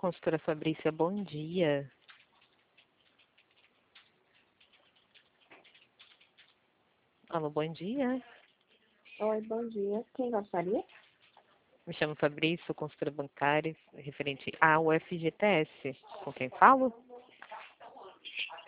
consultora Fabrícia, bom dia. Alô, bom dia. Oi, bom dia. Quem gostaria? Me chamo Fabrícia, sou consultora bancária referente ao FGTS. Com quem falo?